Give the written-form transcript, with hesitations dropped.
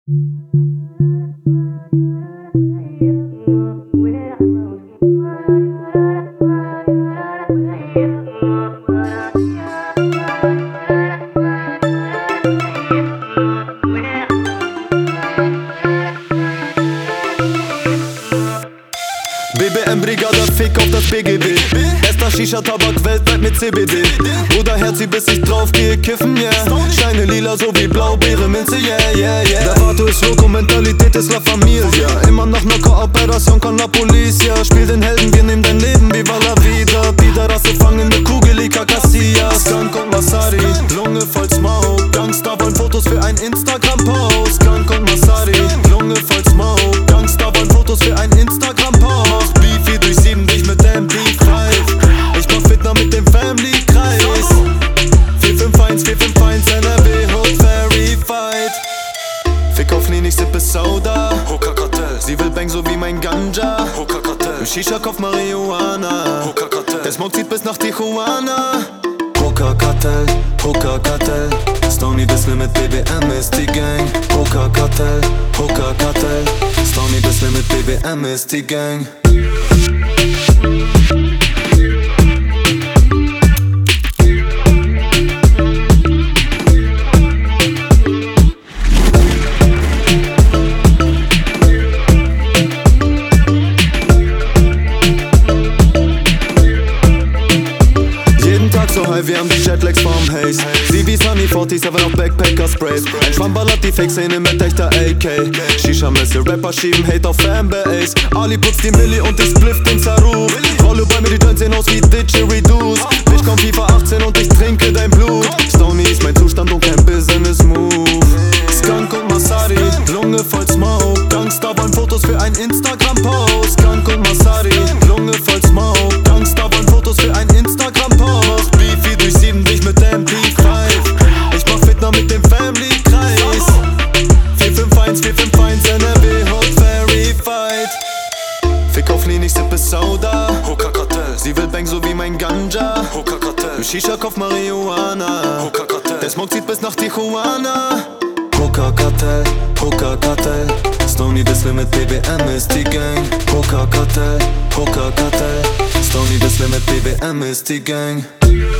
BBM-Brigade, Fick auf das BGB. Bester Shisha-Tabak weltweit mit CBD. Bruder, Herzi, bis ich drauf gehe, kiffen, yeah. Scheine lila, so wie Blaubeere, Minze, yeah, yeah, yeah. Der Vater ist loco, Mentalität ist La Familia. Immer noch ne Kooperation con la Policia. Spiel den Helden, wir nehmen dein Leben, viva la vida. Biederrasse fangen ne Kugel, Ika Casillas. Skunk und Masari, Lunge voll Smoke. Gangster wollen Fotos für ein Instagram-Post. Skunk und Masari, Lunge voll Smoke. Gangster wollen Fotos für ein Instagram-Post. Beefy durch 7, dich mit MP5. Ich mach Fitner mit dem Family-Kreis. 451, 451, NRW, Hood Verified. Fick auf Lean, ich sippe Soda. Hoka Kartell, Sie will Bang so wie mein Ganja. Hoka Kartell, Im Shisha-Kopf Marihuana. Hoka Kartell, Der Smoke zieht bis nach Tijuana. Hoka Kartell, Hoka Kartell. Stony das Limit, BBM ist die Gang. Hoka Kartell, Hoka Kartell. Stony das Limit, BBM ist die Gang. So high, wir haben die Jetlags vom Haze. Sie wie Sunny 47 auf Backpacker-Sprays. Ein Schwamm ballert die Fake-Szene mit echter AK. Shisha-Messe, Rapper schieben Hate auf Fanbase. Ali putzt die Milli und ich spliff den Zaruf. Rolle bei mir, die Joints sehen aus wie Didgeridoos. Ich komm FIFA 18 und ich trinke dein Blut. Stony ist mein Zustand und kein Business-Move. Skunk und Masari, Lunge voll Smoke. Gangster wollen Fotos für ein Instagram-Post. Skunk und Masari, Lunge voll Smoke. Gangster wollen Fotos für ein Instagram-Post. Beefy durch 7, dich mit MP5. Ich mach Fitner mit dem Family-Kreis. 451, 451, NRW, Hood Verified. Fick auf Lean, ich sippe Soda. Hoka Kartell, Sie will Bang so wie mein Ganja. Hoka Kartell, Im Shisha-Kopf Marihuana. Hoka Kartell, Der Smoke zieht bis nach Tijuana. Hoka Kartell, Hoka Kartell. Stony das Limit, BBM ist die Gang. Hoka Kartell, Hoka Kartell. Stony das Limit, BBM ist die Gang.